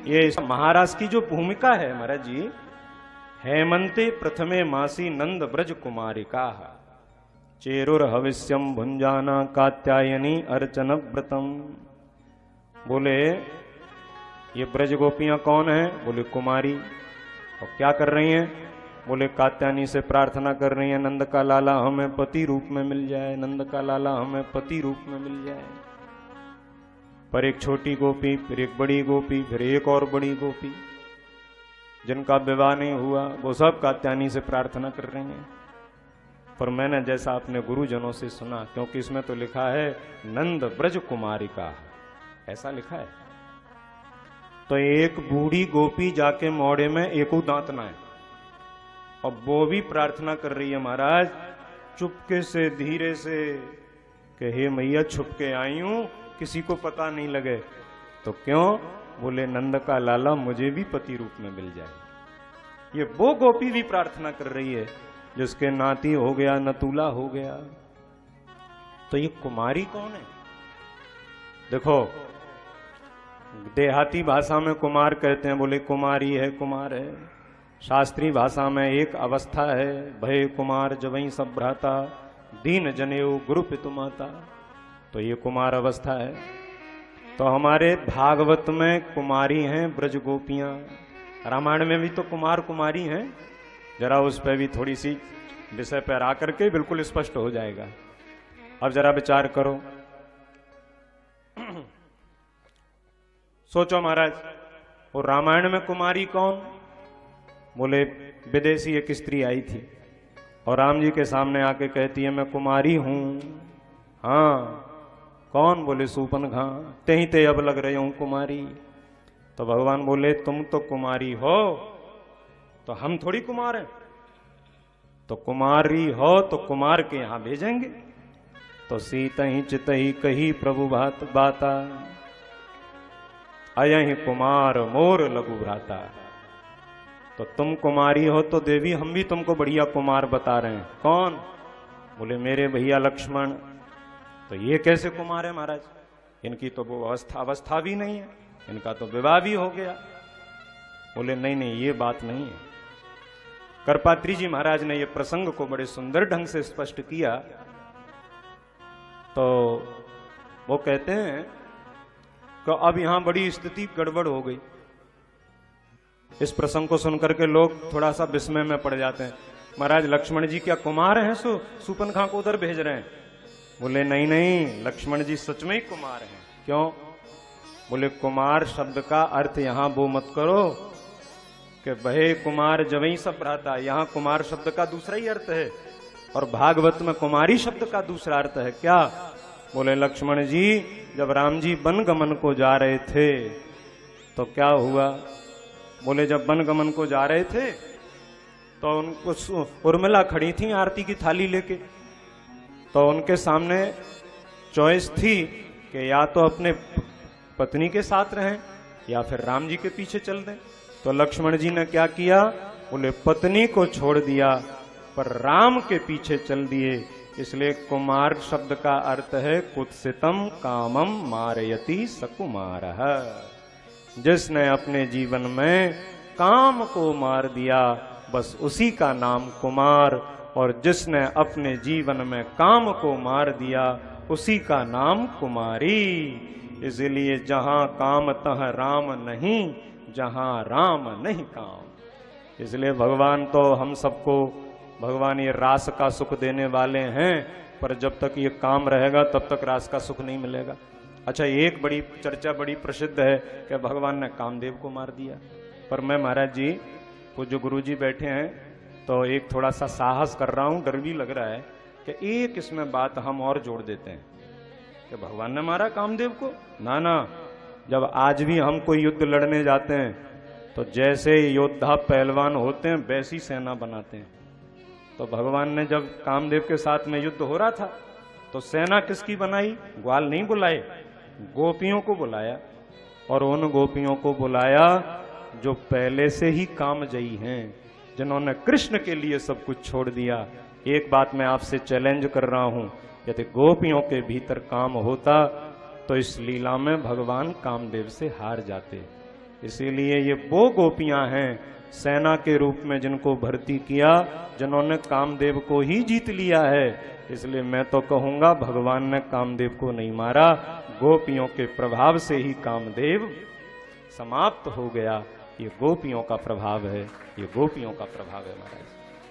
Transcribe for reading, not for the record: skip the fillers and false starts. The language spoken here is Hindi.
ये महाराज की जो भूमिका है महाराज जी, हेमंते प्रथमे मासी नंद ब्रज कुमारिका चेरुर हविष्यम भुंजाना कात्यायनी अर्चन व्रतम। बोले ये ब्रज गोपियां कौन है? बोले कुमारी। और क्या कर रही हैं? बोले कात्यायनी से प्रार्थना कर रही है, नंद का लाला हमें पति रूप में मिल जाए, नंद का लाला हमें पति रूप में मिल जाए। पर एक छोटी गोपी, फिर एक बड़ी गोपी, फिर एक और बड़ी गोपी, जिनका विवाह नहीं हुआ, वो सब कात्यायनी से प्रार्थना कर रही हैं। पर मैंने जैसा अपने गुरुजनों से सुना, क्योंकि इसमें तो लिखा है नंद ब्रज कुमारिका, ऐसा लिखा है, तो एक बूढ़ी गोपी जाके मोड़े में एको दांत ना है, और वो भी प्रार्थना कर रही है महाराज चुपके से धीरे से कि हे मैया छुपके आई हूं, किसी को पता नहीं लगे। तो क्यों? बोले नंद का लाला मुझे भी पति रूप में मिल जाए। ये वो गोपी भी प्रार्थना कर रही है जिसके नाती हो गया, नतूला हो गया। तो ये कुमारी कौन है? देखो देहाती भाषा में कुमार कहते हैं, बोले कुमारी है, कुमार है। शास्त्रीय भाषा में एक अवस्था है, भय कुमार जवई सब भ्राता, दीन जनेऊ गुरु पितु माता। तो ये कुमार अवस्था है। तो हमारे भागवत में कुमारी हैं ब्रज गोपियां, रामायण में भी तो कुमार कुमारी हैं। जरा उस पर भी थोड़ी सी विषय पर आकर के बिल्कुल स्पष्ट हो जाएगा। अब जरा विचार करो, सोचो महाराज, वो रामायण में कुमारी कौन? बोले विदेशी एक स्त्री आई थी और राम जी के सामने आके कहती है मैं कुमारी हूं। हाँ कौन? बोले सूपनखा, ते अब लग रही हूं कुमारी। तो भगवान बोले तुम तो कुमारी हो, तो हम थोड़ी कुमार हैं। तो कुमारी हो तो कुमार के यहां भेजेंगे। तो सीत ही चित ही कही प्रभु बात बाता, अयहि कुमार मोर लघु भ्राता। तो तुम कुमारी हो तो देवी हम भी तुमको बढ़िया कुमार बता रहे हैं। कौन? बोले मेरे भैया लक्ष्मण। तो ये कैसे कुमार है महाराज? इनकी तो वो अवस्था भी नहीं है, इनका तो विवाह भी हो गया। बोले नहीं नहीं ये बात नहीं है। करपात्री जी महाराज ने ये प्रसंग को बड़े सुंदर ढंग से स्पष्ट किया। तो वो कहते हैं कि अब यहां बड़ी स्थिति गड़बड़ हो गई। इस प्रसंग को सुनकर के लोग थोड़ा सा विस्मय में पड़ जाते हैं। महाराज लक्ष्मण जी क्या कुमार हैं? सूपनखा को उधर भेज रहे हैं। बोले नहीं नहीं, लक्ष्मण जी सच में ही कुमार हैं। क्यों? बोले कुमार शब्द का अर्थ यहां वो मत करो कि भय कुमार जवई सब भ्राता। यहां कुमार शब्द का दूसरा ही अर्थ है और भागवत में कुमारी शब्द का दूसरा अर्थ है। क्या? बोले लक्ष्मण जी जब राम जी वन गमन को जा रहे थे तो क्या हुआ? बोले जब वन गमन को जा रहे थे तो उनको उर्मिला खड़ी थी आरती की थाली लेके। तो उनके सामने चॉइस थी कि या तो अपने पत्नी के साथ रहें या फिर राम जी के पीछे चल दें। तो लक्ष्मण जी ने क्या किया? बोले पत्नी को छोड़ दिया पर राम के पीछे चल दिए। इसलिए कुमार शब्द का अर्थ है कुत्सितम कामम मारयति सकुमारः। जिसने अपने जीवन में काम को मार दिया बस उसी का नाम कुमार, और जिसने अपने जीवन में काम को मार दिया उसी का नाम कुमारी। इसलिए जहां काम तह राम नहीं, जहां राम नहीं काम। इसलिए भगवान तो हम सबको, भगवान ये रास का सुख देने वाले हैं, पर जब तक ये काम रहेगा तब तक रास का सुख नहीं मिलेगा। अच्छा एक बड़ी चर्चा बड़ी प्रसिद्ध है कि भगवान ने कामदेव को मार दिया। पर मैं महाराज जी पूज्य गुरु जी बैठे हैं तो एक थोड़ा सा साहस कर रहा हूं, डर भी लग रहा है कि एक इसमें बात हम और जोड़ देते हैं कि भगवान ने मारा कामदेव को। ना ना, जब आज भी हम कोई युद्ध लड़ने जाते हैं तो जैसे योद्धा पहलवान होते हैं वैसी सेना बनाते हैं। तो भगवान ने जब कामदेव के साथ में युद्ध हो रहा था तो सेना किसकी बनाई? ग्वाल नहीं बुलाए, गोपियों को बुलाया, और उन गोपियों को बुलाया जो पहले से ही कामजयी हैं, जिन्होंने कृष्ण के लिए सब कुछ छोड़ दिया। एक बात मैं आपसे चैलेंज कर रहा हूं, यदि गोपियों के भीतर काम होता तो इस लीला में भगवान कामदेव से हार जाते। इसीलिए ये वो गोपियां हैं सेना के रूप में जिनको भर्ती किया, जिन्होंने कामदेव को ही जीत लिया है। इसलिए मैं तो कहूंगा भगवान ने कामदेव को नहीं मारा, गोपियों के प्रभाव से ही कामदेव समाप्त हो गया। ये गोपियों का प्रभाव है, ये गोपियों का प्रभाव है महाराज।